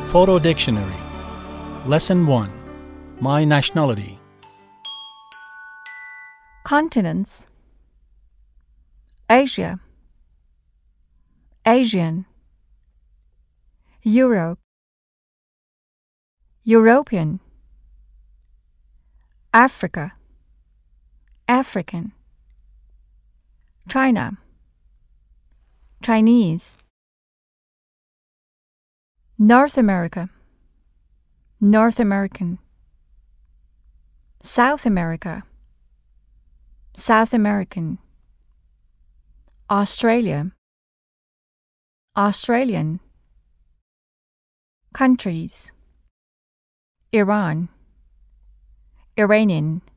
Photo Dictionary. Lesson 1. My nationality. Continents: Asia, Asian, Europe, European, Africa, African, China, Chinese, North America, North American, South America, South American, Australia, Australian, countries: Iran, Iranian,